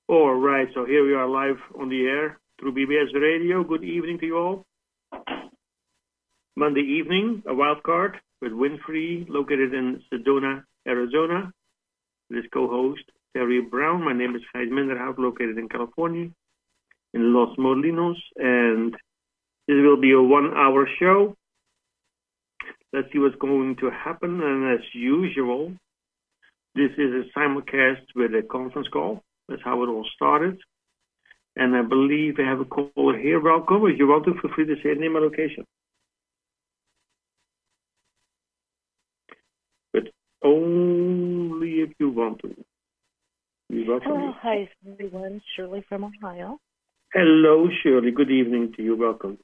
All right, so here we are live on the air through BBS Radio. Good evening to you all. Monday evening, a wild card with Winfrey, located in Sedona, Arizona. This co-host, Terry Brown. My name is Gijs Minderhout, located in California, in Los Molinos, and this will be a 1-hour show. Let's see what's going to happen, and as usual, this is a simulcast with a conference call. That's how it all started. And I believe I have a caller here. Welcome. If you want to, feel free to say name and location. But only if you want to. Hello, hi everyone. Shirley from Ohio. Hello, Shirley. Good evening to you. Welcome.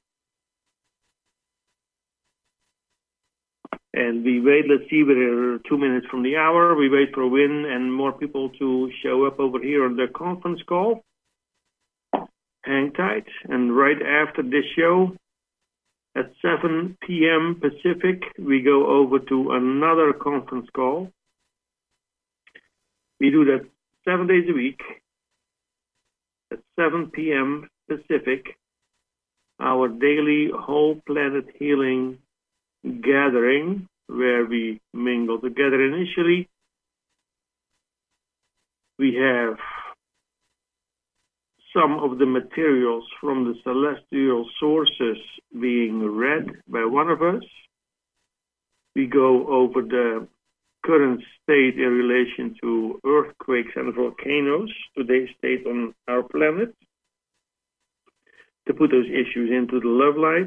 And we wait, let's see, we're 2 minutes from the hour. We wait for Win and more people to show up over here on the conference call. Hang tight. And right after this show, at 7 p.m. Pacific, we go over to another conference call. We do that 7 days a week. At 7 p.m. Pacific, our daily whole planet healing gathering, where we mingle together. Initially, we have some of the materials from the celestial sources being read by one of us. We go over the current state in relation to earthquakes and volcanoes, today's state on our planet, to put those issues into the love light.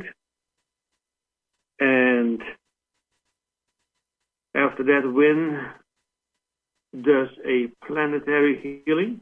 And after that, Win does a planetary healing,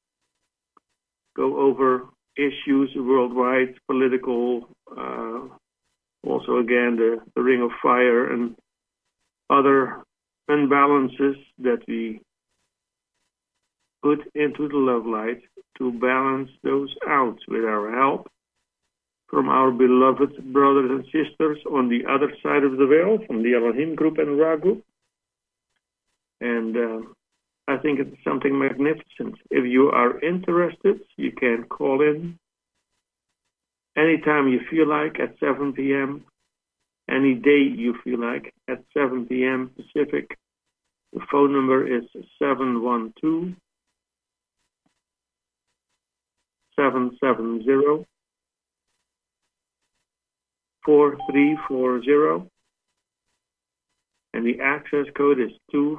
go over issues worldwide, political, also again the Ring of Fire and other imbalances that we put into the love light to balance those out with our help from our beloved brothers and sisters on the other side of the veil, from the Elohim group and Ra group. And I think it's something magnificent. If you are interested, you can call in anytime you feel like at 7 p.m., any day you feel like at 7 p.m. Pacific. The phone number is 712 770 4340, and the access code is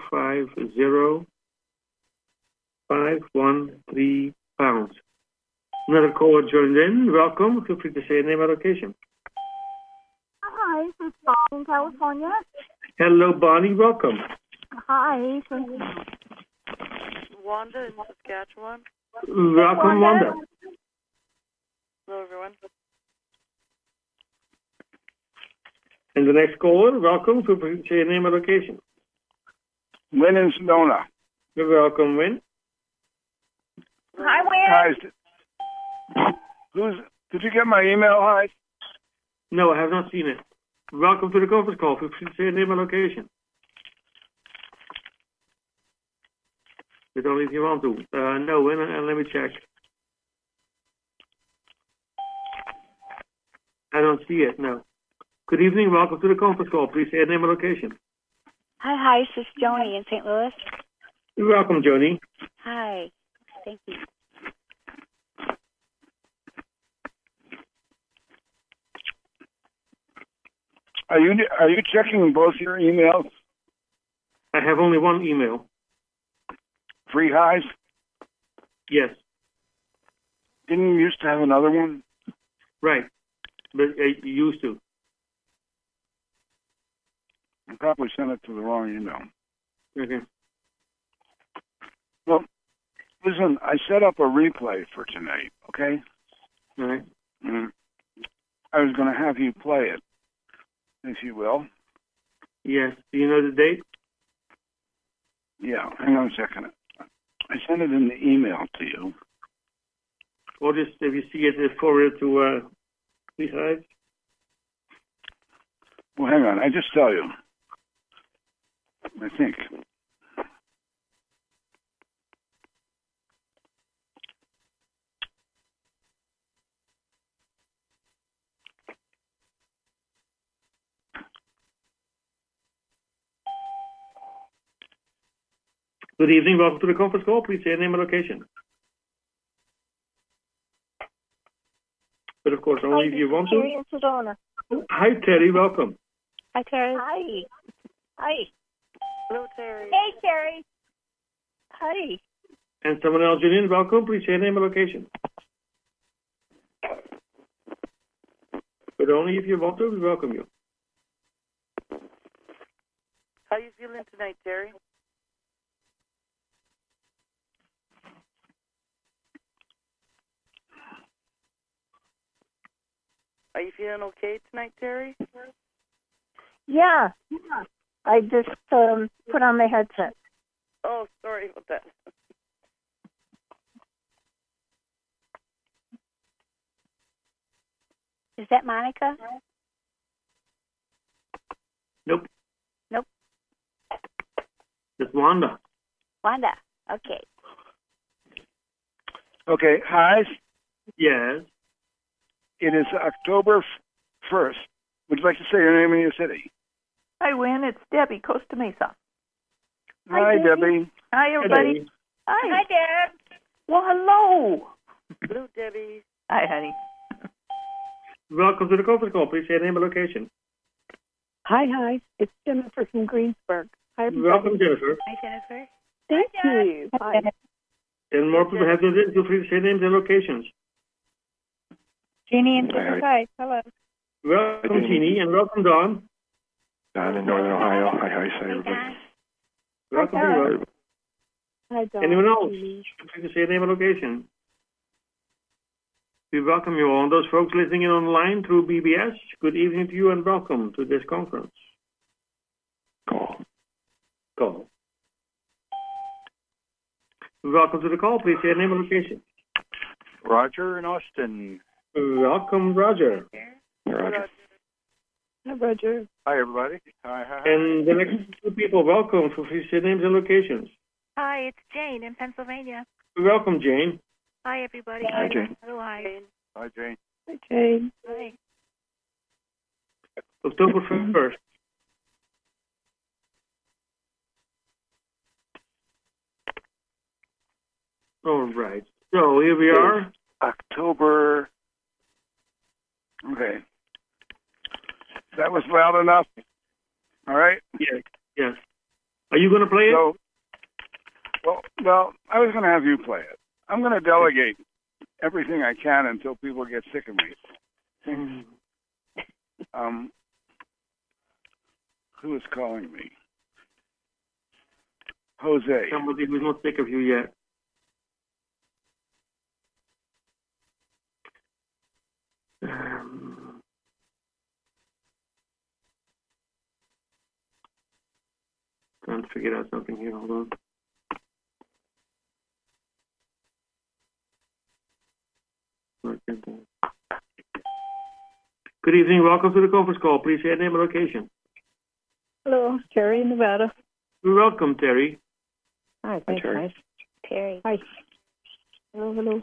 250513 pounds. Another caller joined in. Welcome. Feel free to say a name and location. Hi, this is Bonnie in California. Hello, Bonnie. Welcome. Hi. Wanda in Saskatchewan. Welcome, Wanda. Hello, everyone. And the next caller, welcome. Feel free to say your name and location. Win in Sedona. You're welcome, Win. Hi, Win. Hi. Did you get my email, hi? No, I have not seen it. Welcome to the conference call. Feel free to say your name and location. But only if you want to. No, Win, let me check. I don't see it, no. Good evening. Welcome to the conference call. Please say your name and location. Hi, this is Joni in St. Louis. You're welcome, Joni. Hi, thank you. Are you checking both your emails? I have only one email. Free highs? Yes. Didn't you used to have another one? Right. But you used to. I probably sent it to the wrong email. Okay. Well, listen, I set up a replay for tonight, okay? All right. I was going to have you play it, if you will. Yes. Do you know the date? Yeah, hang on a second. I sent it in the email to you. Or just, if you see it, forward it to Lisa. Well, hang on. I just tell you. I think. Good evening. Welcome to the conference call. Please say your name and location. But of course, only if you want to. Terry in Sedona. Hi, Terry. Welcome. Hi, Terry. Hi. Hi. Hello, Terry. Hey, Terry. Hi. And someone else, Julian. Welcome. Please say your name and location. But only if you want to. We welcome you. How you feeling tonight, Terry? Are you feeling okay tonight, Terry? Yeah. I just put on my headset. Oh, sorry about that. Is that Monica? Nope. Nope. It's Wanda. Wanda. Okay. Okay, hi. Yes. It is October 1st. Would you like to say your name and your city? Hi, Win. It's Debbie, Costa Mesa. Hi, Debbie. Hi, everybody. Debbie. Hi. Dad. Well, hello. Hello, Debbie. Hi, honey. Welcome to the conference call. Please say your name and location. Hi. It's Jennifer from Greensburg. Hi, everybody. Welcome, Jennifer. Hi, Jennifer. Thank you. Hi. And more people have to feel free to say names and locations. Jeannie in Hi. Hi. Hello. Welcome, Jeannie, and welcome, Dawn. Don in Northern Ohio. Hi, Hi, everybody. Don. Welcome, Dawn. everyone. Hi, Dawn. Anyone else? Feel free to say your name and location. We welcome you all. And those folks listening in online through BBS, good evening to you and welcome to this conference Call. call. Welcome to the call. Please say your name and location. Roger in Austin. Welcome, Roger. Roger. Hi, Roger. Hi, everybody. Hi. And the next two people, welcome. Feel free to say names and locations. Hi, it's Jane in Pennsylvania. Welcome, Jane. Hi, everybody. Hi, Jane. Hello, hi. Hi, Jane. Hi, Jane. Hi. October 1st. All right. So here we are. October. Okay. That was loud enough. All right. Yes. Are you going to play it? So, well, I was going to have you play it. I'm going to delegate everything I can until people get sick of me. Who is calling me? Jose. Somebody who's not sick of you yet. Trying to figure out something here. Hold on. Good evening. Welcome to the conference call. Please say your name and location. Hello, Terry in Nevada. Welcome, Terry. Hi, thanks, Terry. guys. Terry. Hi. Hello.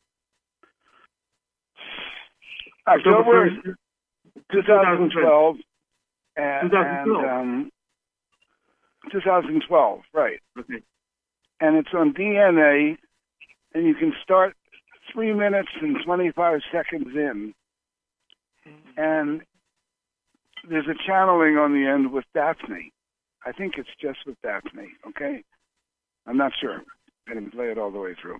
October 1st, 2012. 2012. 2012, right. Okay. And it's on DNA, and you can start 3 minutes and 25 seconds in. And there's a channeling on the end with Daphne. I think it's just with Daphne, okay? I'm not sure. I didn't play it all the way through.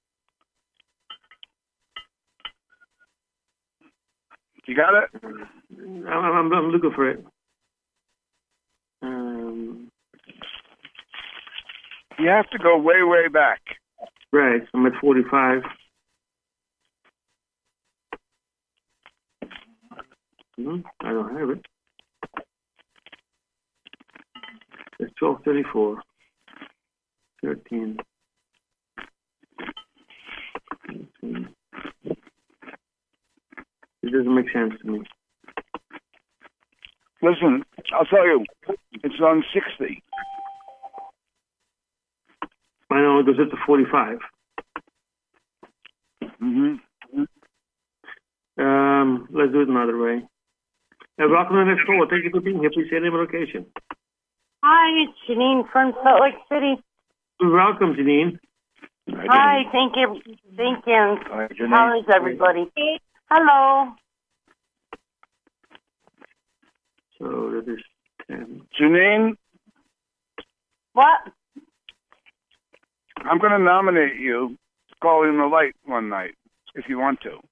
You got it? I'm looking for it. You have to go way, way back. Right. I'm at 45. I don't have it. It's 12:34. 13. 13. It doesn't make sense to me. Listen, I'll tell you, it's on 60. I know it goes up to 45. Let's do it another way. Welcome to the next call. Thank you for being here. Please say your name and location. Hi, it's Janine from Salt Lake City. Welcome, Janine. Hi, thank you. Hi, Janine. How is everybody? Hello. So that is 10. Janine, What? I'm going to nominate you to call in the light one night, if you want to.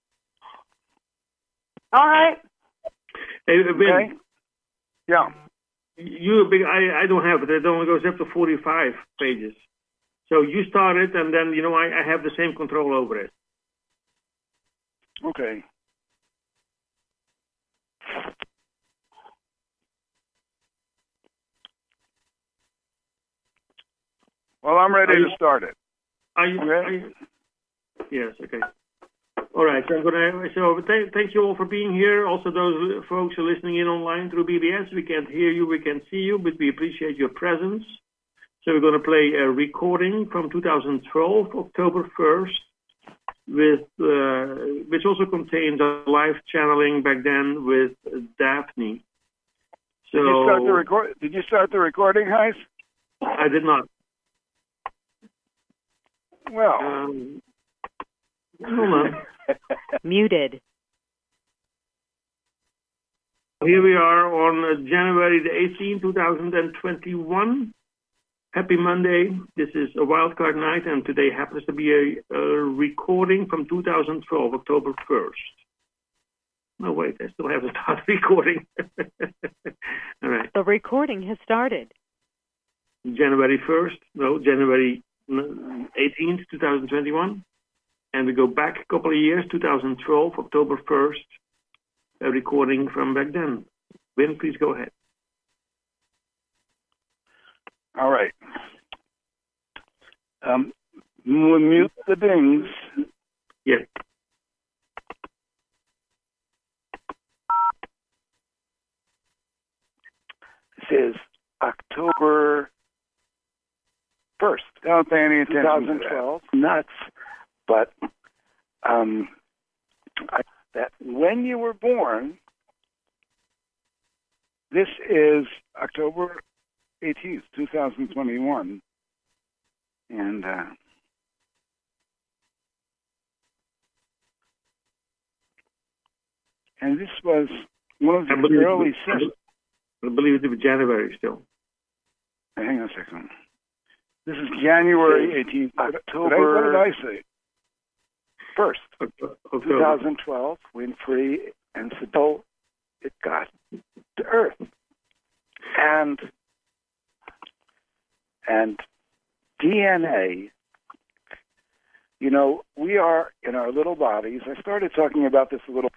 All right. Hey, Ben, Okay? Yeah. I don't have it. It only goes up to 45 pages. So you start it, and then, I have the same control over it. Okay. Well, I'm ready to start it. Are you Okay. are you- Yes, okay. All right, so thank you all for being here. Also, those folks who are listening in online through BBS, we can't hear you, we can't see you, but we appreciate your presence. So we're going to play a recording from 2012, October 1st, which also contains a live channeling back then with Daphne. So Did you start the recording, Heis? I did not. Well, hold on. Muted. Here we are on January the 18th, 2021. Happy Monday. This is a wildcard night, and today happens to be a recording from 2012, October 1st. No, wait, I still haven't started recording. All right. The recording has started. January 1st, no, January 18th, 2021. And we go back a couple of years, 2012, October 1st, a recording from back then. Win, please go ahead. all right. We'll mute the dings. Yes. This is October 1st. Don't pay any attention 2012. Nuts. But that when you were born, this is October 18th, 2021. And this was one of the early systems. I believe it was January still. Hang on a second. This is January 18th. October. What did I say? 1st, 2012, Winfrey and Sado, it got to Earth. And DNA, we are in our little bodies. I started talking about this a little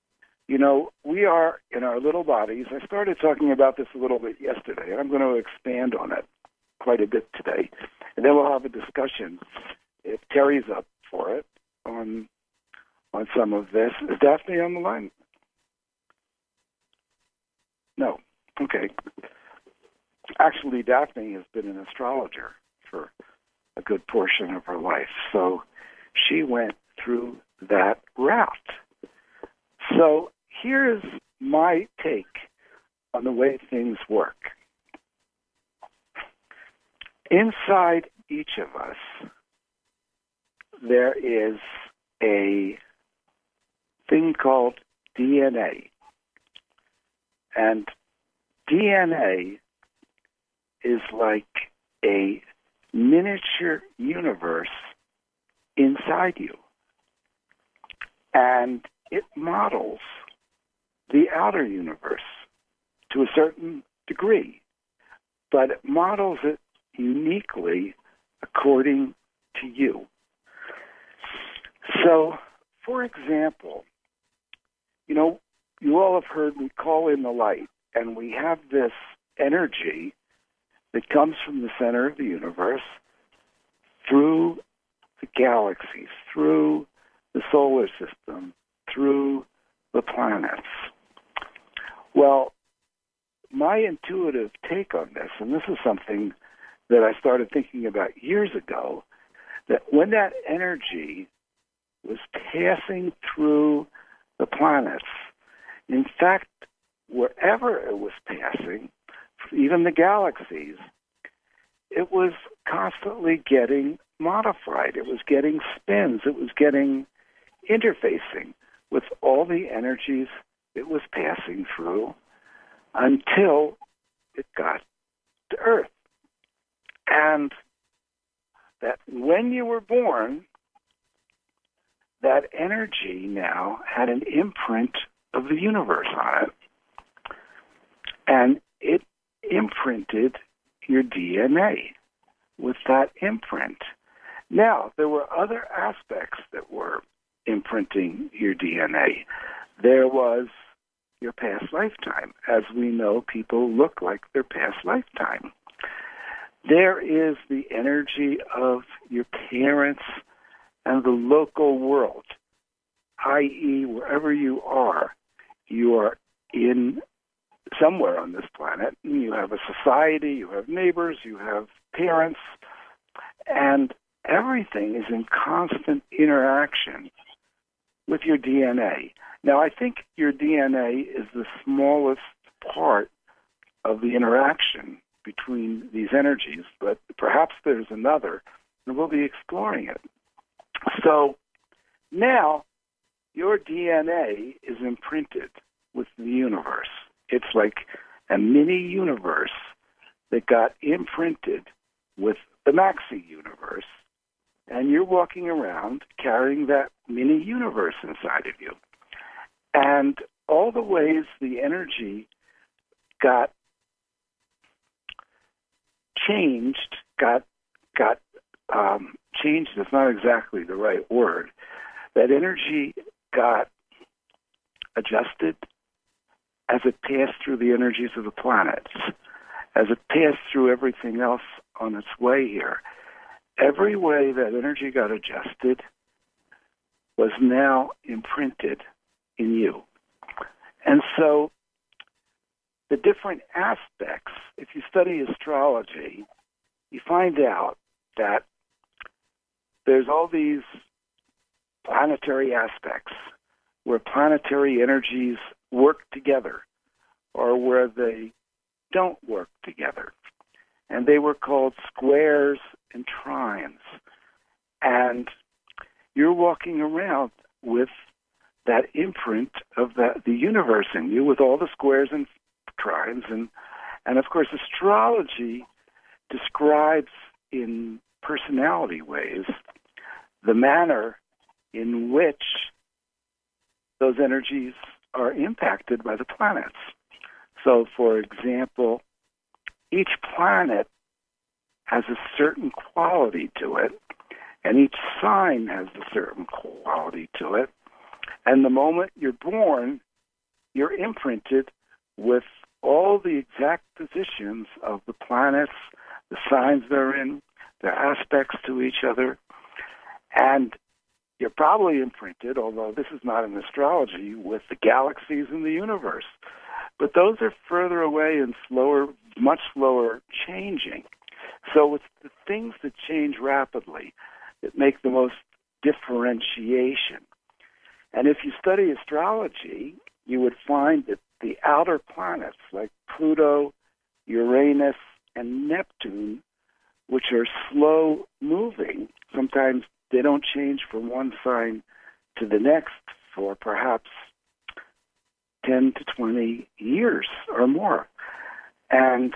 bit yesterday, and I'm going to expand on it quite a bit today. And then we'll have a discussion, if Terry's up for it, on some of this. Is Daphne on the line? No. Okay. Actually, Daphne has been an astrologer for a good portion of her life, so she went through that route. So here's my take on the way things work. Inside each of us, there is a thing called DNA. And DNA is like a miniature universe inside you. And it models the outer universe to a certain degree, but it models it uniquely according to you. So, for example, you all have heard me call in the light, and we have this energy that comes from the center of the universe through the galaxies, through the solar system, through the planets. Well, my intuitive take on this, and this is something that I started thinking about years ago, that when that energy was passing through the planets, in fact, wherever it was passing, even the galaxies, it was constantly getting modified. It was getting spins. It was getting interfacing with all the energies it was passing through until it got to Earth. And that when you were born, that energy now had an imprint of the universe on it. And it imprinted your DNA with that imprint. Now, there were other aspects that were imprinting your DNA. There was your past lifetime. As we know, people look like their past lifetime. There is the energy of your parents and the local world, i.e., wherever you are in somewhere on this planet. You have a society, you have neighbors, you have parents, and everything is in constant interaction with your DNA. Now, I think your DNA is the smallest part of the interaction between these energies, but perhaps there's another, and we'll be exploring it. So now your DNA is imprinted with the universe. It's like a mini universe that got imprinted with the maxi universe, and you're walking around carrying that mini universe inside of you. And all the ways the energy got changed, changed is not exactly the right word. That energy got adjusted as it passed through the energies of the planets, as it passed through everything else on its way here. Every way that energy got adjusted was now imprinted in you. And so the different aspects, if you study astrology, you find out that there's all these planetary aspects where planetary energies work together or where they don't work together. And they were called squares and trines. And you're walking around with that imprint of the universe in you with all the squares and trines. And of course, astrology describes in personality ways the manner in which those energies are impacted by the planets. So, for example, each planet has a certain quality to it, and each sign has a certain quality to it. And the moment you're born, you're imprinted with all the exact positions of the planets, the signs they're in, their aspects to each other. And you're probably imprinted, although this is not in astrology, with the galaxies in the universe. But those are further away and slower, much slower changing. So it's the things that change rapidly that make the most differentiation. And if you study astrology, you would find that the outer planets like Pluto, Uranus, and Neptune, which are slow moving, sometimes they don't change from one sign to the next for perhaps 10 to 20 years or more. And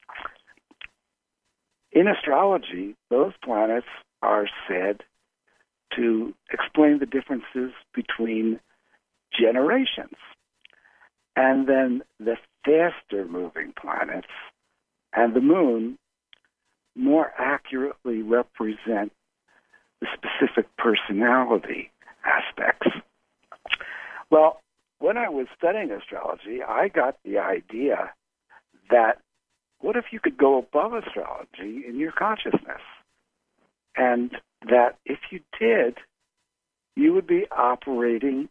in astrology, those planets are said to explain the differences between generations. And then the faster moving planets and the moon more accurately represent the specific personality aspects. Well, when I was studying astrology, I got the idea that what if you could go above astrology in your consciousness? And that if you did, you would be operating,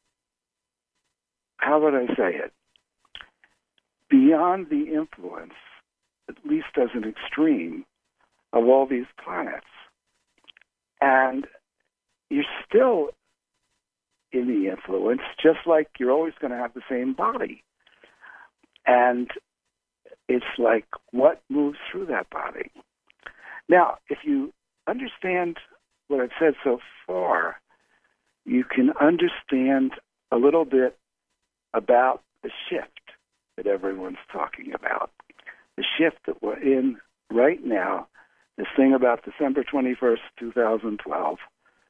how would I say it, beyond the influence, at least as an extreme, of all these planets. And you're still in the influence, just like you're always going to have the same body. And it's like, what moves through that body? Now, if you understand what I've said so far, you can understand a little bit about the shift that everyone's talking about. The shift that we're in right now, this thing about December 21st, 2012.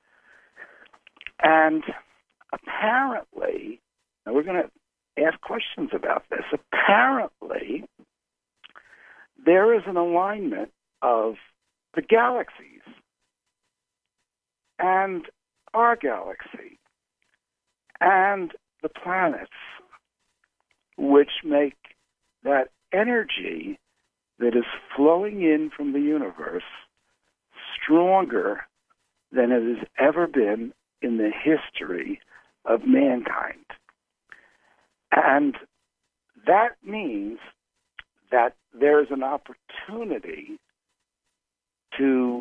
And apparently, now we're going to ask questions about this. Apparently, there is an alignment of the galaxies and our galaxy and the planets, which make that energy that is flowing in from the universe stronger than it has ever been in the history of mankind. And that means that there's an opportunity to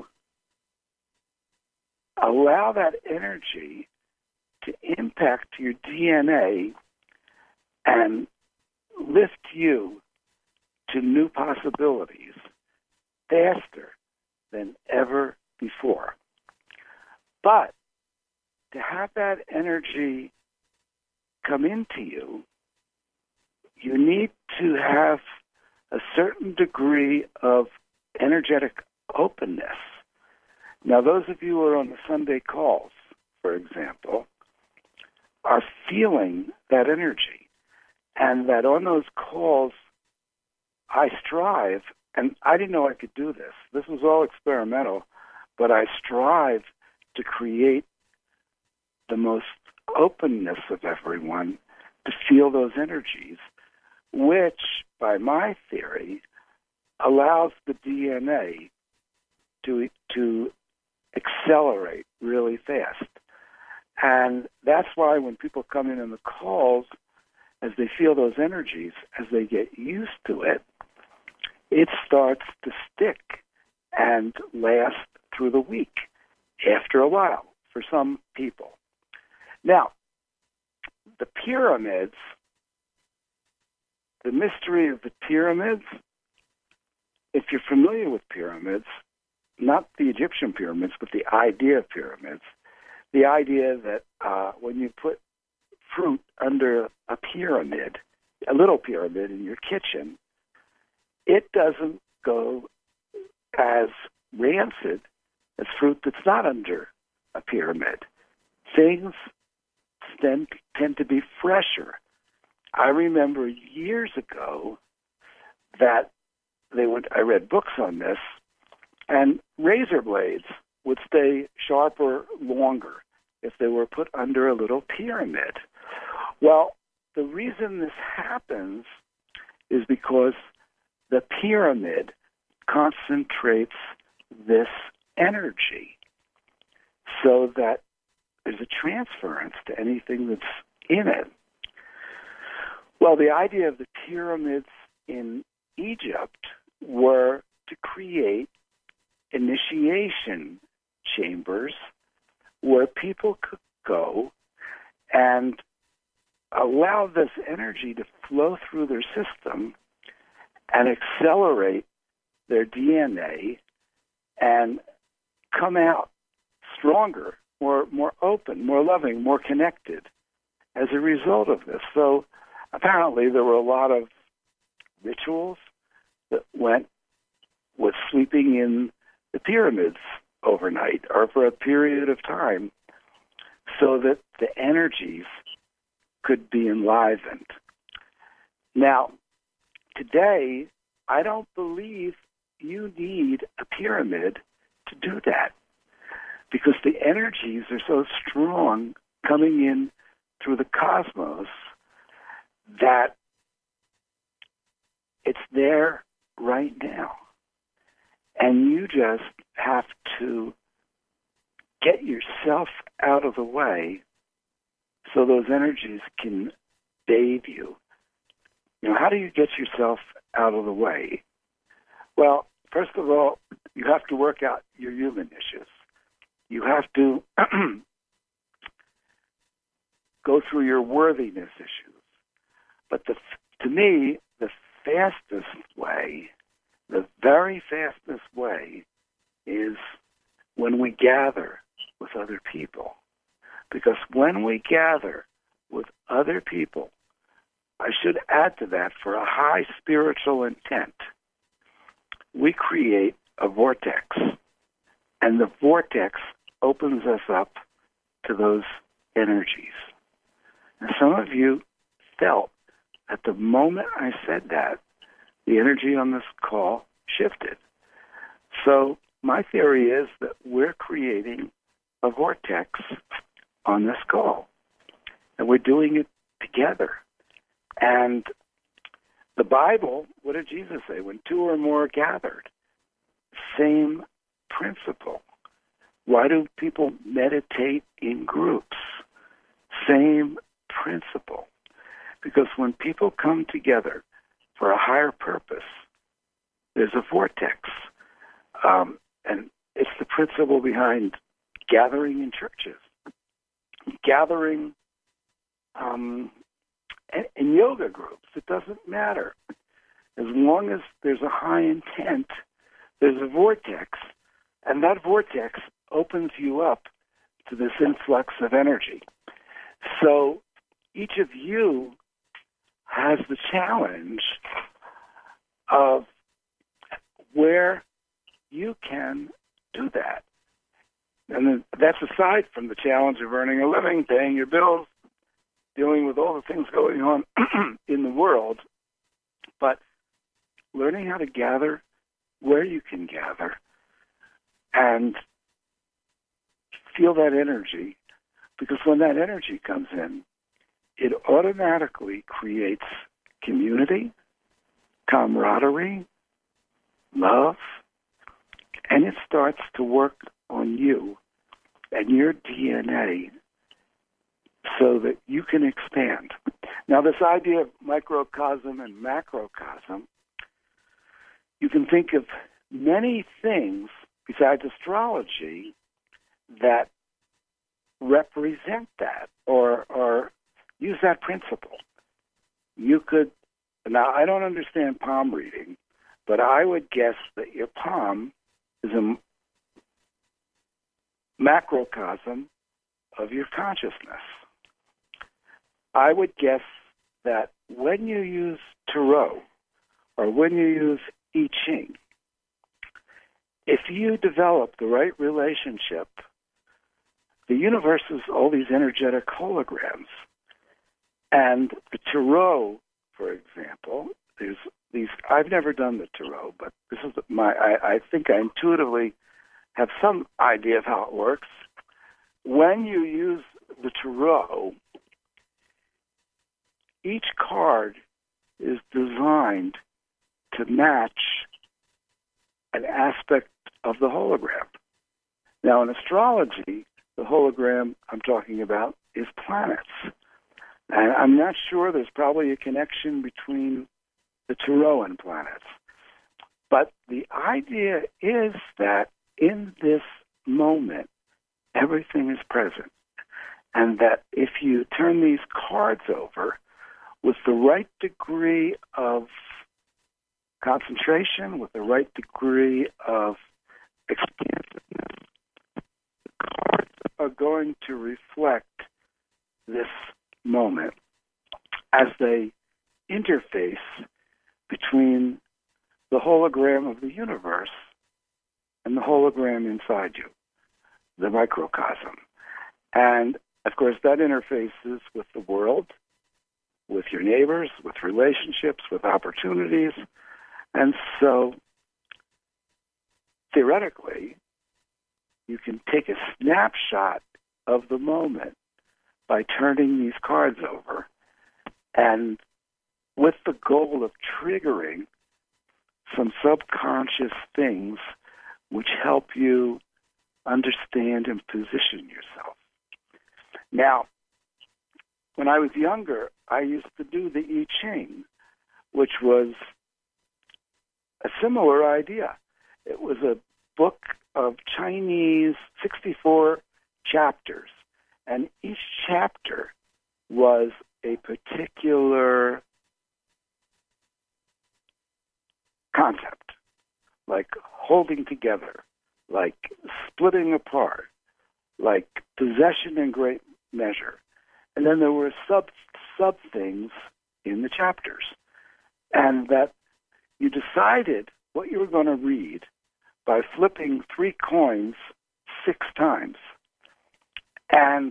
allow that energy to impact your DNA and lift you to new possibilities faster than ever before. But to have that energy come into you, you need to have a certain degree of energetic openness. Now, those of you who are on the Sunday calls, for example, are feeling that energy. And that on those calls, I strive, and I didn't know I could do this. This was all experimental, but I strive to create the most openness of everyone to feel those energies, which, by my theory, allows the DNA to accelerate really fast. And that's why when people come in the calls, as they feel those energies, as they get used to it, it starts to stick and last through the week after a while for some people. Now, the pyramids, the mystery of the pyramids, if you're familiar with pyramids, not the Egyptian pyramids, but the idea of pyramids, the idea that when you put fruit under a pyramid, a little pyramid in your kitchen, it doesn't go as rancid as fruit that's not under a pyramid. Things tend to be fresher. I remember years ago that I read books on this, and razor blades would stay sharper longer if they were put under a little pyramid. Well, the reason this happens is because the pyramid concentrates this energy so that there's a transference to anything that's in it. Well, the idea of the pyramids in Egypt were to create initiation chambers where people could go and allow this energy to flow through their system and accelerate their DNA and come out stronger, more open, more loving, more connected as a result of this. So apparently there were a lot of rituals that went with sleeping in the pyramids overnight or for a period of time so that the energies could be enlivened. Now, today, I don't believe you need a pyramid to do that because the energies are so strong coming in through the cosmos that it's there right now. And you just have to get yourself out of the way so those energies can bathe you. You know, how do you get yourself out of the way? Well, first of all, you have to work out your human issues. You have to go through your worthiness issues. But to me, the fastest way, the very fastest way is when we gather with other people. Because when we gather with other people, I should add to that, for a high spiritual intent, we create a vortex. And the vortex opens us up to those energies. And some of you felt at the moment I said that, the energy on this call shifted. So my theory is that we're creating a vortex on this call. And we're doing it together. And the Bible, what did Jesus say? When two or more are gathered, same principle. Why do people meditate in groups? Same principle. Because when people come together for a higher purpose, there's a vortex. And it's the principle behind gathering in churches, gathering in yoga groups. It doesn't matter. As long as there's a high intent, there's a vortex, and that vortex opens you up to this influx of energy. So each of you has the challenge of where you can do that. And that's aside from the challenge of earning a living, paying your bills, dealing with all the things going on in the world, but learning how to gather where you can gather and feel that energy, because when that energy comes in, it automatically creates community, camaraderie, love, and it starts to work on you and your DNA so that you can expand. Now, this idea of microcosm and macrocosm, you can think of many things besides astrology that represent that or use that principle. You could, now I don't understand palm reading, but I would guess that your palm is a macrocosm of your consciousness. I would guess that when you use tarot or when you use I Ching, if you develop the right relationship, the universe is all these energetic holograms. And the tarot, for example, there's these, I've never done the tarot, but this is I think I intuitively have some idea of how it works. When you use the tarot, each card is designed to match an aspect of the hologram. Now, in astrology, the hologram I'm talking about is planets. And I'm not sure, there's probably a connection between the tarot and planets. But the idea is that in this moment, everything is present. And that if you turn these cards over with the right degree of concentration, with the right degree of expansiveness, the cards are going to reflect this moment as they interface between the hologram of the universe and the hologram inside you, the microcosm. And, of course, that interfaces with the world, with your neighbors, with relationships, with opportunities. And so, theoretically, you can take a snapshot of the moment by turning these cards over, and with the goal of triggering some subconscious things which help you understand and position yourself. Now, when I was younger, I used to do the I Ching, which was a similar idea. It was a book of Chinese 64 chapters, and each chapter was a particular concept, like holding together, like splitting apart, like possession in great measure. And then there were sub things in the chapters. And that you decided what you were going to read by flipping 3 coins 6 times. And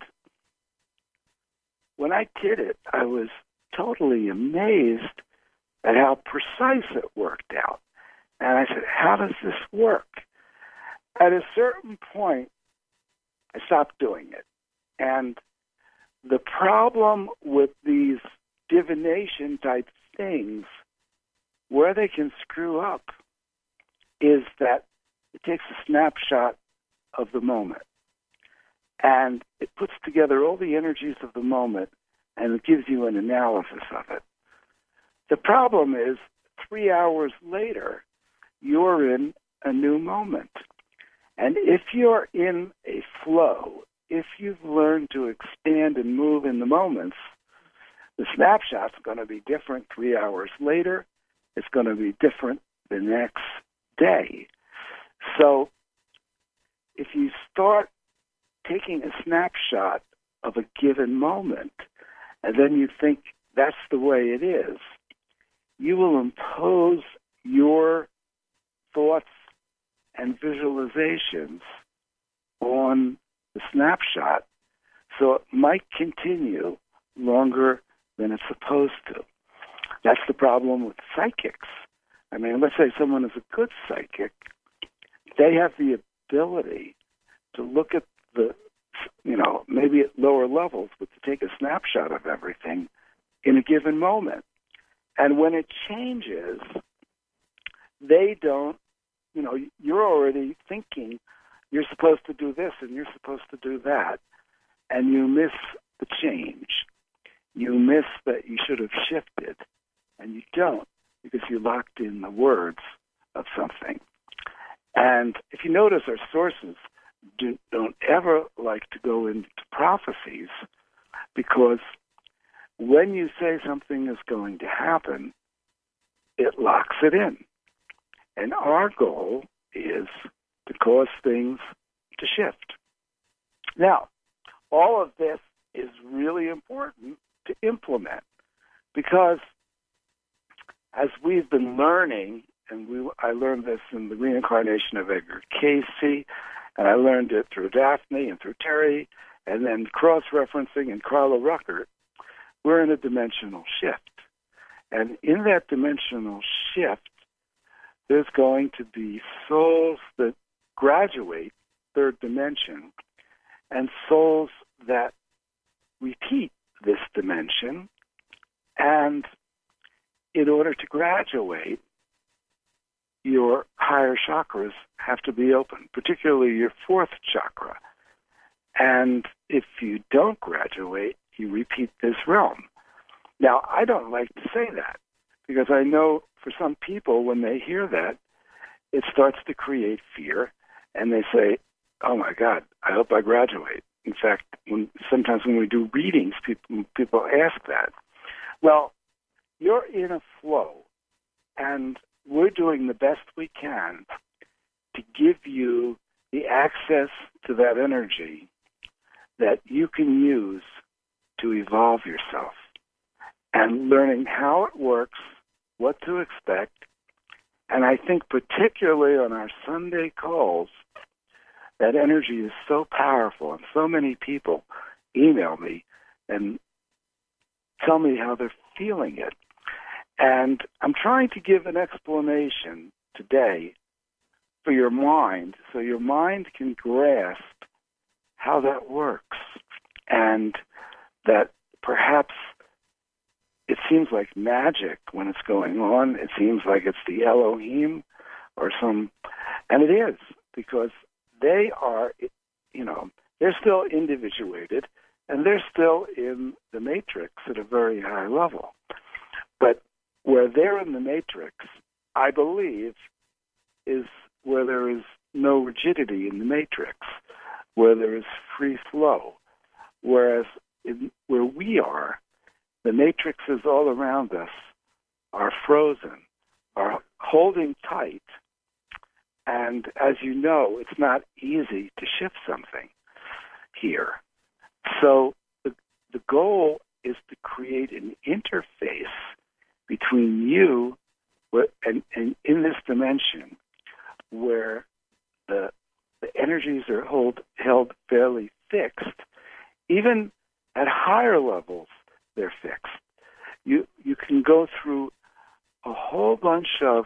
when I did it, I was totally amazed at how precise it worked out. And I said, how does this work? At a certain point, I stopped doing it. And the problem with these divination type things, where they can screw up, is that it takes a snapshot of the moment. And it puts together all the energies of the moment, and it gives you an analysis of it. The problem is, 3 hours later, you're in a new moment. And if you're in a flow, if you've learned to expand and move in the moments, the snapshot's going to be different 3 hours later. It's going to be different the next day. So if you start taking a snapshot of a given moment, and then you think that's the way it is, you will impose your thoughts and visualizations on the snapshot, so it might continue longer than it's supposed to. That's the problem with psychics. I mean, let's say someone is a good psychic. They have the ability to look at the, maybe at lower levels, but to take a snapshot of everything in a given moment. And when it changes, they don't, you're already thinking you're supposed to do this and you're supposed to do that, and you miss the change. You miss that you should have shifted, and you don't because you locked in the words of something. And if you notice, our sources don't ever like to go into prophecies, because when you say something is going to happen, it locks it in. And our goal is to cause things to shift. Now, all of this is really important to implement, because as we've been learning, and I learned this in the reincarnation of Edgar Cayce, and I learned it through Daphne and through Terry, and then cross-referencing in Carla Ruckert, we're in a dimensional shift. And in that dimensional shift, there's going to be souls that graduate third dimension and souls that repeat this dimension. And in order to graduate, your higher chakras have to be open, particularly your 4th chakra. And if you don't graduate, you repeat this realm. Now, I don't like to say that, because I know for some people, when they hear that, it starts to create fear, and they say, oh my God, I hope I graduate. In fact, sometimes when we do readings, people ask that. Well, you're in a flow, and we're doing the best we can to give you the access to that energy that you can use to evolve yourself. And learning how it works, what to expect, and I think particularly on our Sunday calls, that energy is so powerful, and so many people email me and tell me how they're feeling it. And I'm trying to give an explanation today for your mind, so your mind can grasp how that works, and that perhaps it seems like magic when it's going on. It seems like it's the Elohim or some, and it is, because they are, they're still individuated, and they're still in the matrix at a very high level. But where they're in the matrix, I believe, is where there is no rigidity in the matrix, where there is free flow. Whereas where we are, the matrices all around us are frozen, are holding tight, And as you know, it's not easy to shift something here. So the goal is to create an interface between you and in this dimension where the energies are held fairly fixed. Even at higher levels, they're fixed. You can go through a whole bunch of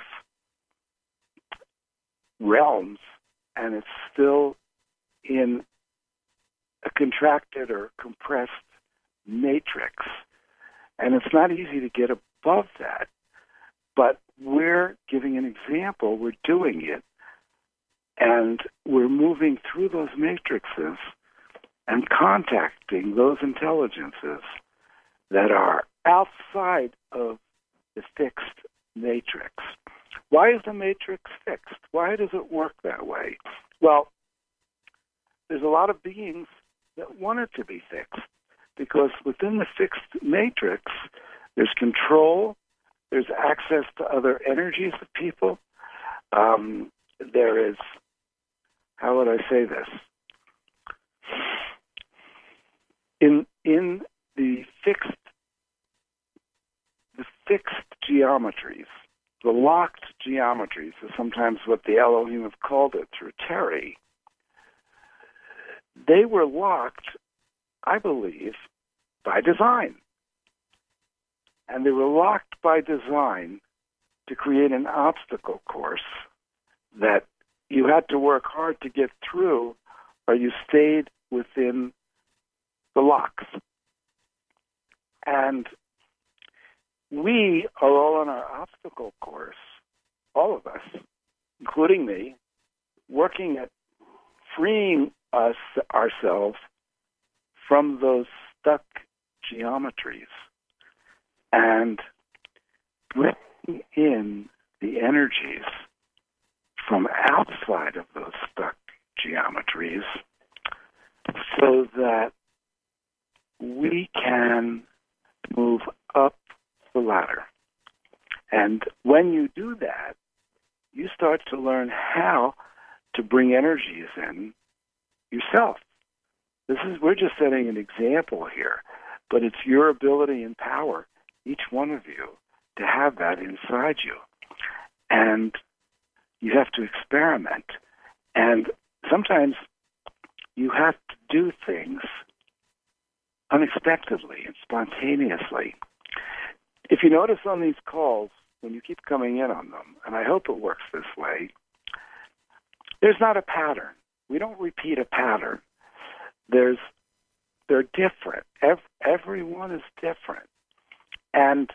realms, and it's still in a contracted or compressed matrix. And it's not easy to get above that. But we're giving an example. We're doing it. And we're moving through those matrices and contacting those intelligences that are outside of the fixed matrix. Why is the matrix fixed? Why does it work that way? Well, there's a lot of beings that want it to be fixed, because within the fixed matrix, there's control, there's access to other energies of people. There is, how would I say this? In the fixed geometries, the locked geometries is sometimes what the Elohim have called it through Terry. They were locked, I believe, by design. And they were locked by design to create an obstacle course that you had to work hard to get through, or you stayed within the locks. And we are all on our obstacle course, all of us, including me, working at freeing ourselves from those stuck geometries and bringing in the energies from outside of those stuck geometries so that we can move up the ladder. And when you do that, you start to learn how to bring energies in yourself. We're just setting an example here, but it's your ability and power, each one of you, to have that inside you. And you have to experiment. And sometimes you have to do things unexpectedly and spontaneously. If you notice on these calls, when you keep coming in on them, and I hope it works this way, there's not a pattern. We don't repeat a pattern. They're different. Everyone is different. And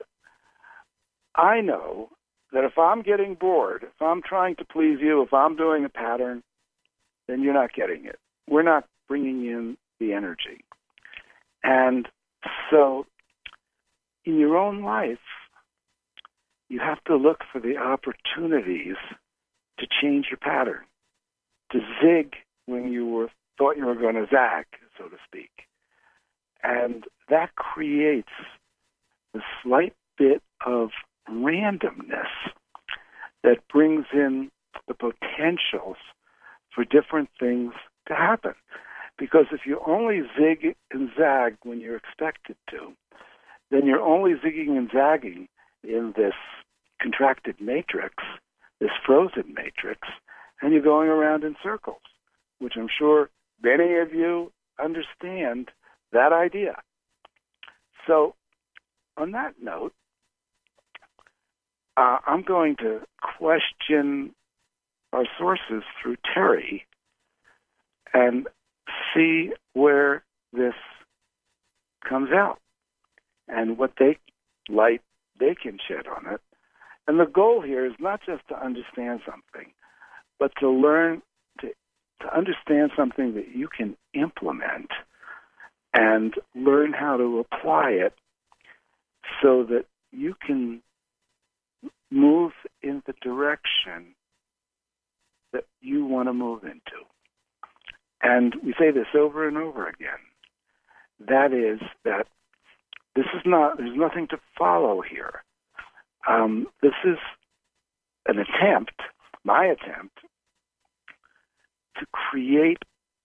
I know that if I'm getting bored, if I'm trying to please you, if I'm doing a pattern, then you're not getting it. We're not bringing in the energy. And so in your own life, you have to look for the opportunities to change your pattern, to zig when you thought you were going to zag, so to speak. And that creates a slight bit of randomness that brings in the potentials for different things to happen. Because if you only zig and zag when you're expected to, then you're only zigging and zagging in this contracted matrix, this frozen matrix, and you're going around in circles, which I'm sure many of you understand that idea. So on that note, I'm going to question our sources through Terry and see where this comes out and what light they can shed on it. And the goal here is not just to understand something, but to learn to understand something that you can implement and learn how to apply it so that you can move in the direction that you want to move into. And we say this over and over again. That is that there's nothing to follow here. This is an attempt, my attempt, create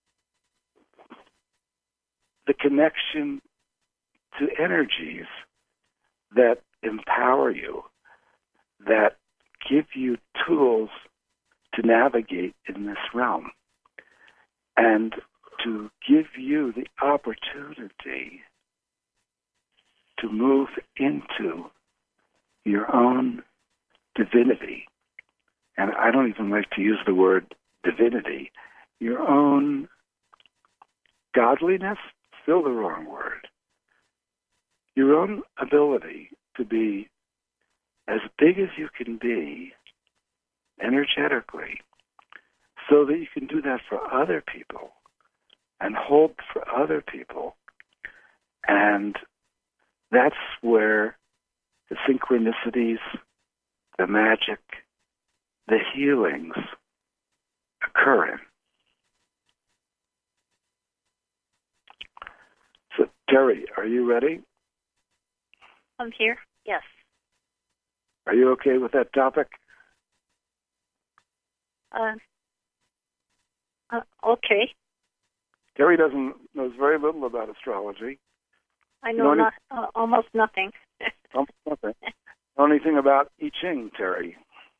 the connection to energies that empower you, that give you tools to navigate in this realm, and to give you the opportunity to move into your own divinity. And I don't even like to use the word divinity. Your own godliness, still the wrong word. Your own ability to be as big as you can be energetically, so that you can do that for other people and hold for other people. And that's where the synchronicities, the magic, the healings occur in. So, Terry, are you ready? I'm here. Yes. Are you okay with that topic? Okay. Terry knows very little about astrology. I know almost nothing. Almost nothing. Know anything about I Ching, Terry?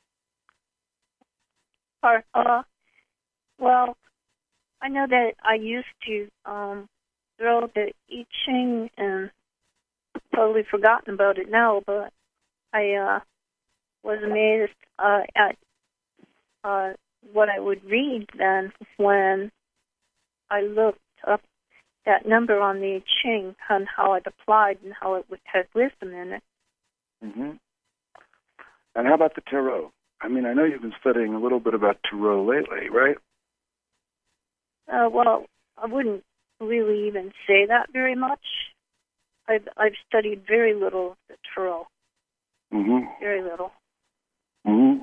Well, I know that I used to throw the I Ching and totally forgotten about it now, but I was amazed at what I would read then when I looked up that number on the I Ching and how it applied and how it had wisdom in it. Mm-hmm. And how about the tarot? I mean, I know you've been studying a little bit about tarot lately, right? Well, I wouldn't really even say that very much. I've studied very little of the tarot. Mm-hmm. Very little. Mm-hmm.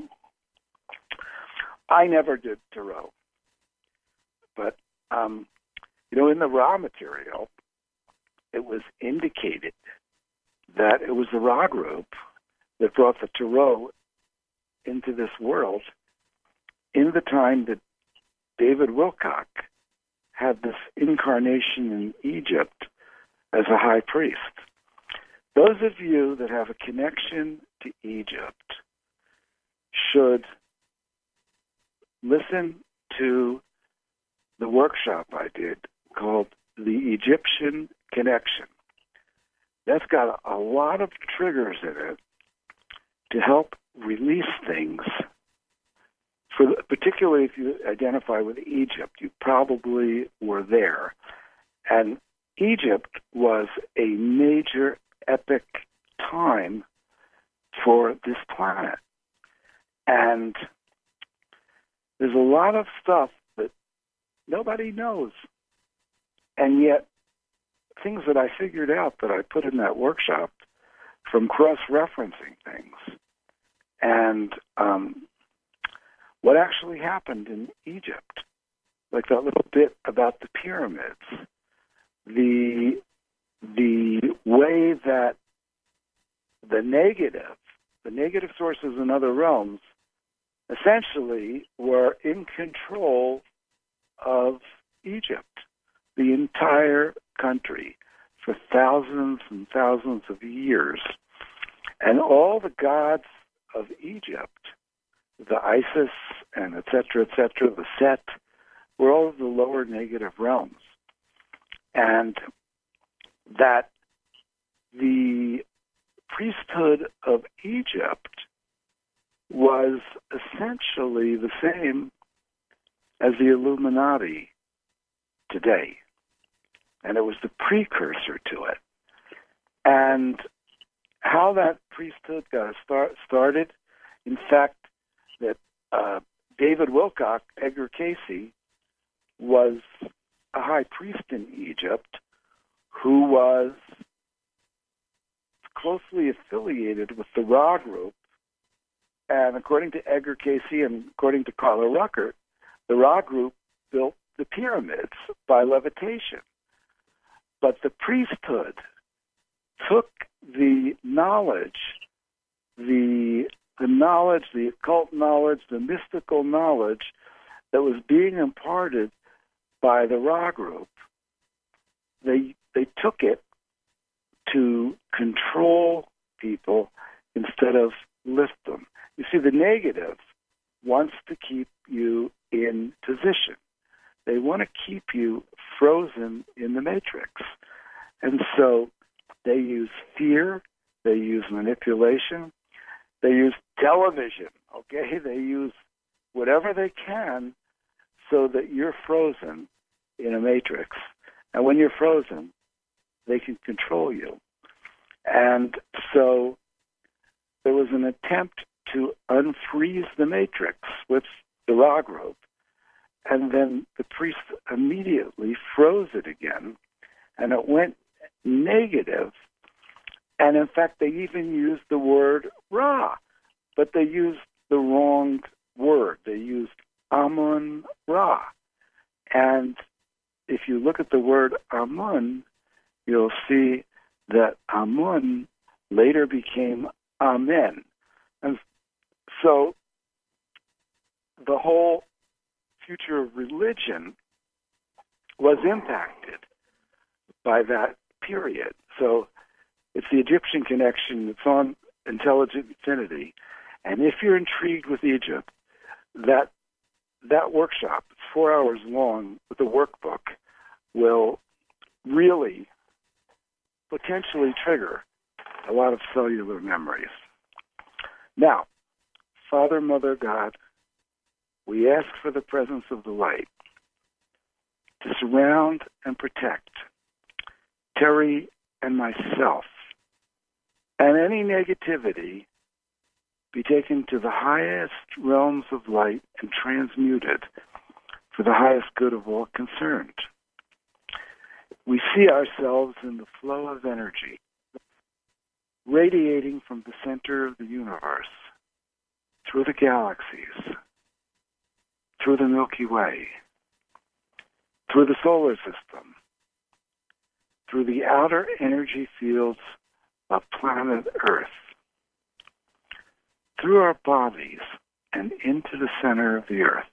I never did tarot. But, in the raw material, it was indicated that it was the Ra group that brought the tarot into this world in the time that David Wilcock had this incarnation in Egypt as a high priest. Those of you that have a connection to Egypt should listen to the workshop I did called The Egyptian Connection. That's got a lot of triggers in it to help release things. Particularly if you identify with Egypt, you probably were there. And Egypt was a major epic time for this planet. And there's a lot of stuff that nobody knows. And yet, things that I figured out that I put in that workshop from cross-referencing things. And what actually happened in Egypt, like that little bit about the pyramids, the way that the negative sources in other realms essentially were in control of Egypt, the entire country, for thousands and thousands of years. And all the gods of Egypt, the Isis and et cetera, the Set, were all of the lower negative realms. And that the priesthood of Egypt was essentially the same as the Illuminati today. And it was the precursor to it. And how that priesthood got started, in fact, that David Wilcock, Edgar Cayce, was a high priest in Egypt who was closely affiliated with the Ra group. And according to Edgar Cayce and according to Carla Ruckert, the Ra group built the pyramids by levitation. But the priesthood took the knowledge, the occult knowledge, the mystical knowledge that was being imparted by the Ra group, they took it to control people instead of lift them. You see, the negative wants to keep you in position. They want to keep you frozen in the matrix. And so they use fear, they use manipulation, they use television, okay? They use whatever they can so that you're frozen in a matrix. And when you're frozen, they can control you. And so there was an attempt to unfreeze the matrix with the Ra group, and then the priest immediately froze it again, and it went negative. And in fact, they even used the word Ra, but they used the wrong word. They used Amun Ra. And if you look at the word Amun, you'll see that Amun later became Amen. And so the whole future of religion was impacted by that period. So it's the Egyptian connection. It's on Intelligent Infinity. And if you're intrigued with Egypt, that workshop, it's 4 hours long with a workbook, will really potentially trigger a lot of cellular memories. Now, Father, Mother, God, we ask for the presence of the light to surround and protect Terry and myself, and any negativity be taken to the highest realms of light and transmuted for the highest good of all concerned. We see ourselves in the flow of energy radiating from the center of the universe, through the galaxies, through the Milky Way, through the solar system, through the outer energy fields of planet Earth, through our bodies and into the center of the Earth.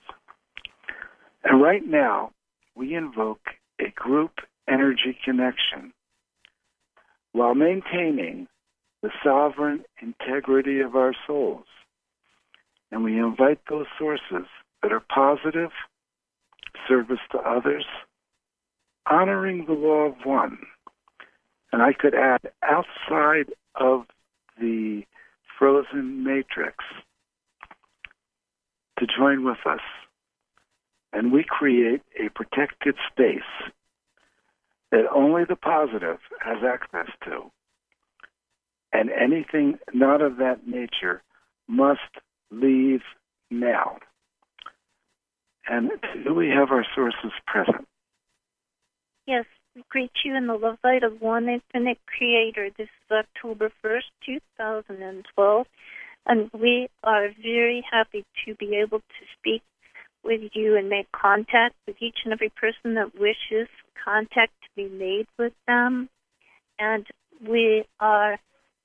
And right now, we invoke a group energy connection while maintaining the sovereign integrity of our souls. And we invite those sources that are positive, service to others, honoring the law of one. And I could add, outside of the frozen matrix, to join with us. And we create a protected space that only the positive has access to. And anything not of that nature must leave now. And do we have our sources present? Yes, we greet you in the love light of one infinite creator. This is October 1st, 2012. And we are very happy to be able to speak with you and make contact with each and every person that wishes contact to be made with them. And we are,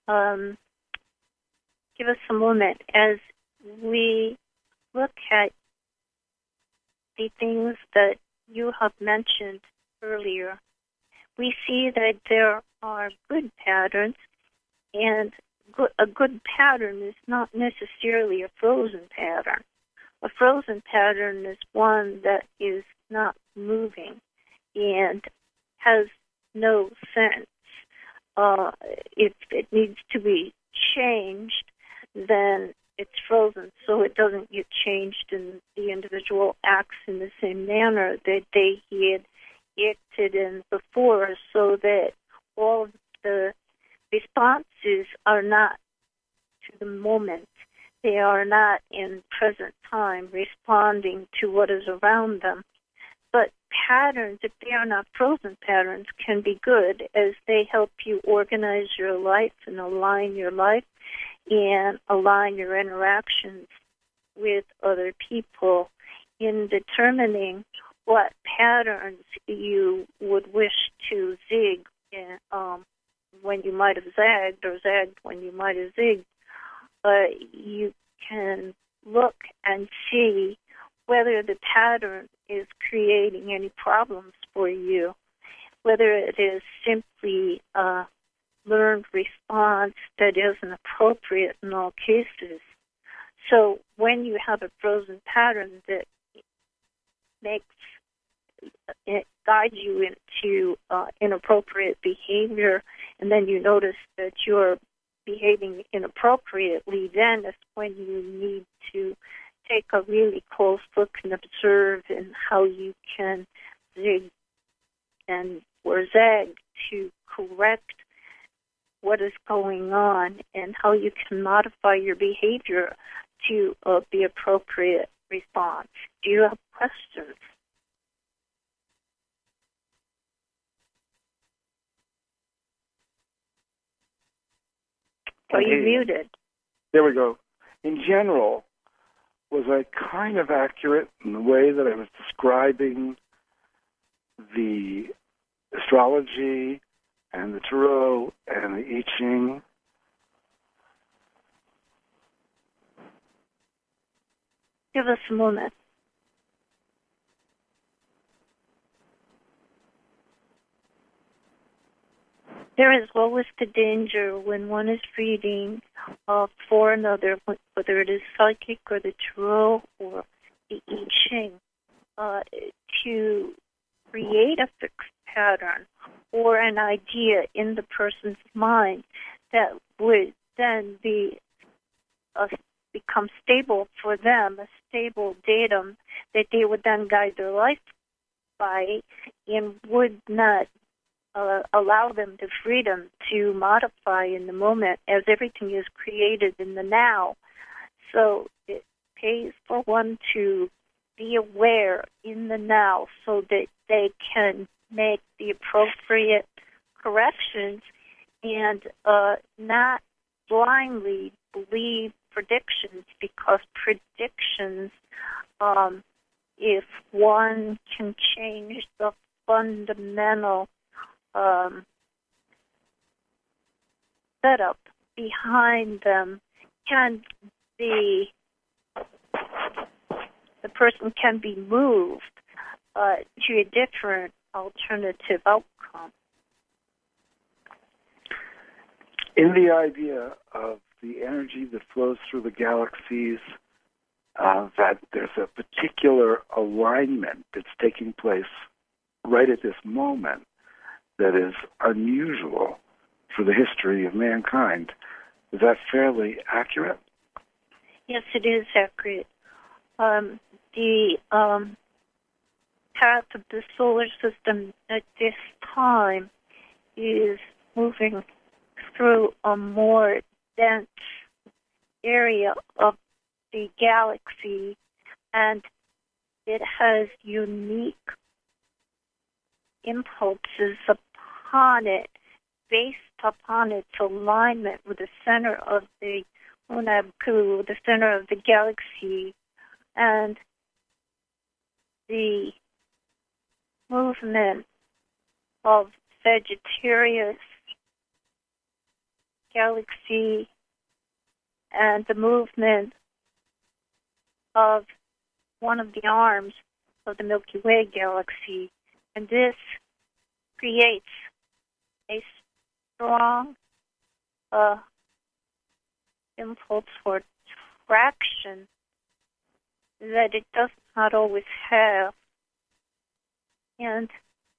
give us a moment as we look at the things that you have mentioned earlier. We see that there are good patterns, and a good pattern is not necessarily a frozen pattern. A frozen pattern is one that is not moving and has no sense. If it needs to be changed, then it's frozen, so it doesn't get changed, and the individual acts in the same manner that they had acted in before, so that all of the responses are not to the moment. They are not in present time responding to what is around them. But patterns, if they are not frozen patterns, can be good as they help you organize your life and align your life and align your interactions with other people in determining what patterns you would wish to zig when you might have zagged, or zagged when you might have zigged. You can look and see whether the pattern is creating any problems for you, whether it is simply a learned response that isn't appropriate in all cases. So when you have a frozen pattern that it guides you into inappropriate behavior, and then you notice that you're behaving inappropriately, then is when you need to take a really close look and observe in how you can zig and or zag to correct what is going on and how you can modify your behavior to the appropriate response. Do you have questions? Are you muted? There we go. In general, was I kind of accurate in the way that I was describing the astrology and the tarot and the I Ching? Give us a moment. There is always the danger when one is reading for another, whether it is psychic or the tarot or the I Ching, to create a fixed pattern or an idea in the person's mind that would then become stable for them, a stable datum that they would then guide their life by, and would not allow them the freedom to modify in the moment, as everything is created in the now. So it pays for one to be aware in the now so that they can make the appropriate corrections and not blindly believe predictions, because predictions, if one can change the fundamental setup behind them, the person can be moved to a different alternative outcome. In the idea of the energy that flows through the galaxies, that there's a particular alignment that's taking place right at this moment that is unusual for the history of mankind. Is that fairly accurate? Yes, it is accurate. The path of the solar system at this time is moving through a more dense area of the galaxy, and it has unique impulses upon it, based upon its alignment with the center of the Unabku, the center of the galaxy, and the movement of Sagittarius galaxy and the movement of one of the arms of the Milky Way galaxy. And this creates a strong impulse for traction that it does not always have. And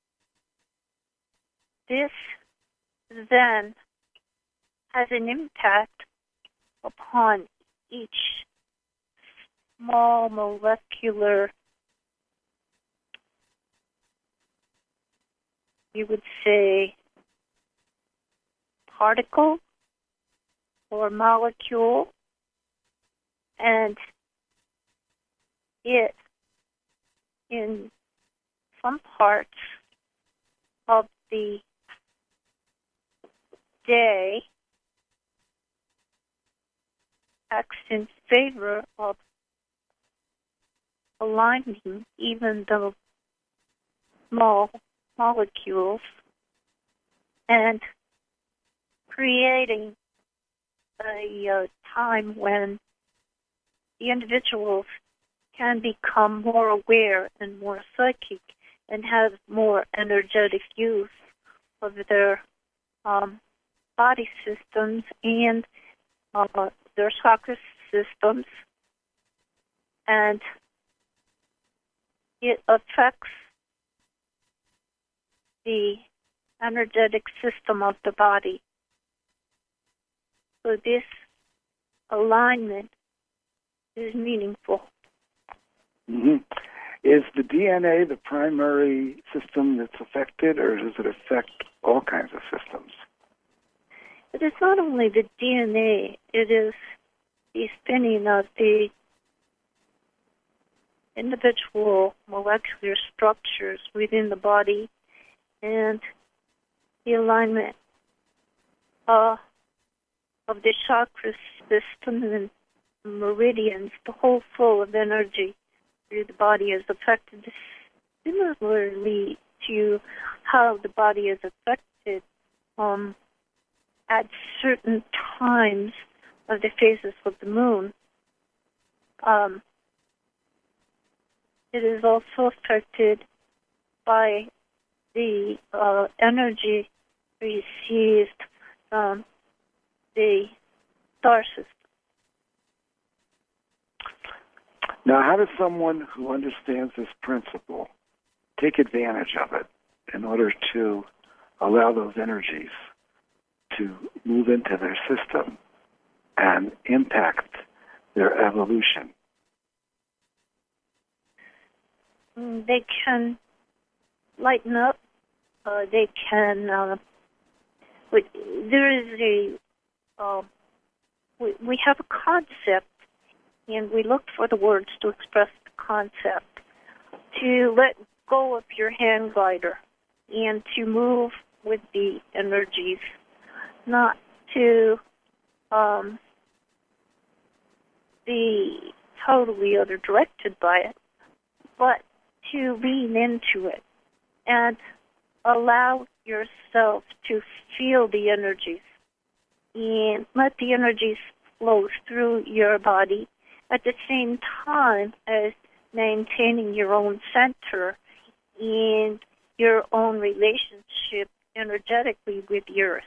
this then has an impact upon each small molecular, you would say, particle or molecule, and it, in some parts of the day, acts in favor of aligning even the small molecules and creating a time when the individuals can become more aware and more psychic and have more energetic use of their body systems and their chakra systems, and it affects the energetic system of the body. So this alignment is meaningful. Mm-hmm. Is the DNA the primary system that's affected, or does it affect all kinds of systems? It is not only the DNA, it is the spinning of the individual molecular structures within the body and the alignment of the chakra system and meridians. The whole flow of energy through the body is affected similarly to how the body is affected at certain times of the phases of the moon. It is also affected by the energy received from the star system. Now, how does someone who understands this principle take advantage of it in order to allow those energies to move into their system and impact their evolution? They can lighten up. They can. There is we have a concept, and we look for the words to express the concept. To let go of your hand glider and to move with the energies, not to be totally other directed by it, but to lean into it and allow yourself to feel the energies and let the energies flow through your body at the same time as maintaining your own center and your own relationship energetically with the earth.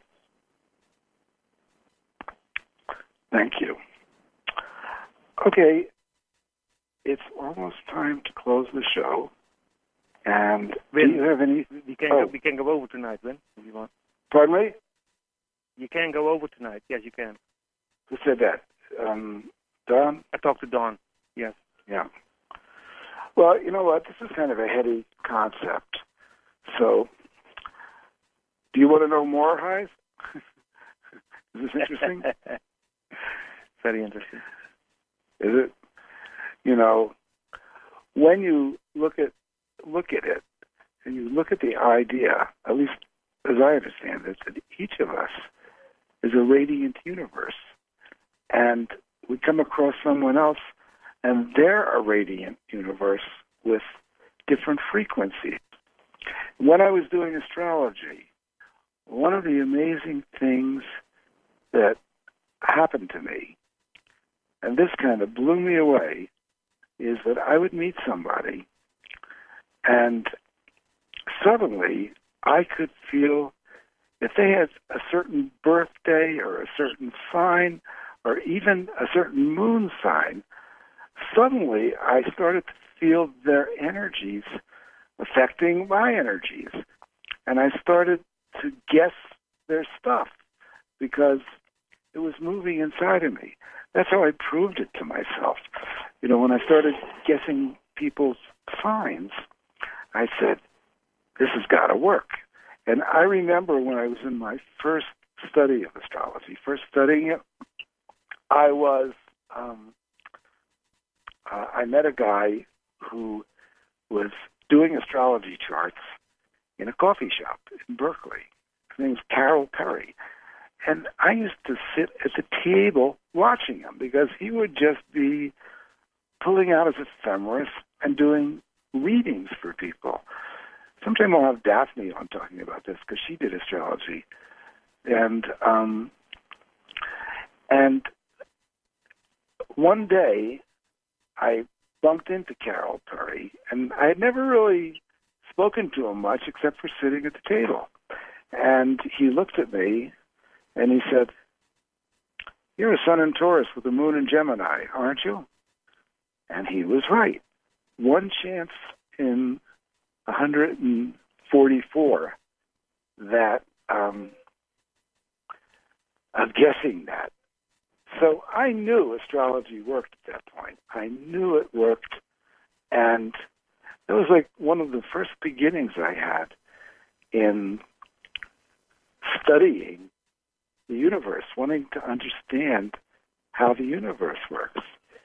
Thank you. Okay, it's almost time to close the show. And Vin, do you have any? We can go over tonight, Vin, if you want. Pardon me? You can go over tonight. Yes, you can. Who said that? Don? I talked to Don. Yes. Yeah. Well, you know what? This is kind of a heady concept. So, do you want to know more, Heis? Is this interesting? Very interesting. Is it? You know, when you look at it, and you look at the idea, at least as I understand it, that each of us is a radiant universe, and we come across someone else, and they're a radiant universe with different frequencies. When I was doing astrology, one of the amazing things that happened to me, and this kind of blew me away, is that I would meet somebody, and suddenly I could feel if they had a certain birthday or a certain sign or even a certain moon sign, suddenly I started to feel their energies affecting my energies. And I started to guess their stuff because it was moving inside of me. That's how I proved it to myself. You know, when I started guessing people's signs, I said, this has got to work. And I remember when I was in my first study of astrology, first studying it, I met a guy who was doing astrology charts in a coffee shop in Berkeley. His name's Carol Perry. And I used to sit at the table watching him because he would just be pulling out his ephemeris and doing readings for people. Sometime I'll have Daphne on talking about this because she did astrology. And one day I bumped into Carol Perry, and I had never really spoken to him much except for sitting at the table. And he looked at me, and he said, "You're a sun in Taurus with the moon in Gemini, aren't you?" And he was right. One chance in 144 that of guessing that. So I knew astrology worked at that point. I knew it worked, and it was like one of the first beginnings I had in studying the universe, wanting to understand how the universe works.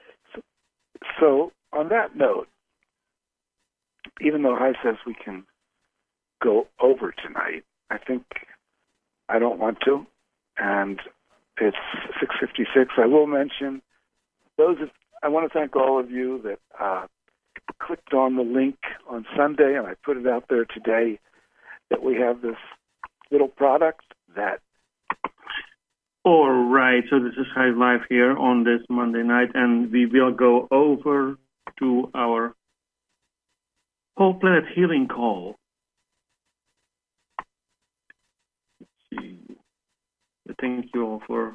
So on that note, even though Hai says we can go over tonight, I think I don't want to, and it's 6:56. I will mention I want to thank all of you that clicked on the link on Sunday, and I put it out there today, that we have this little product that... All right, so this is Hai Live here on this Monday night, and we will go over to our whole planet healing call. Let's see. Thank you all for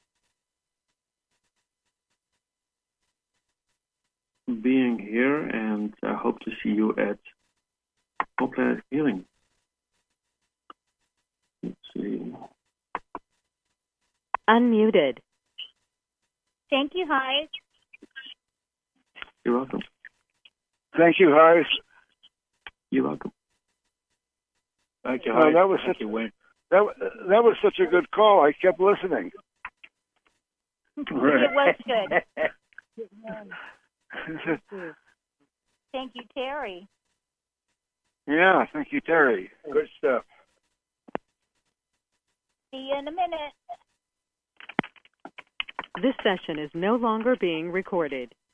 being here, and I hope to see you at Whole Planet Healing. Let's see. Unmuted. Thank you, Hai. You're welcome. Thank you, Hai. You're welcome. Thank you, Hai. That was such a win. That was such a good call. I kept listening. Right. It was good. Thank you, Terry. Yeah, thank you, Terry. Good stuff. See you in a minute. This session is no longer being recorded.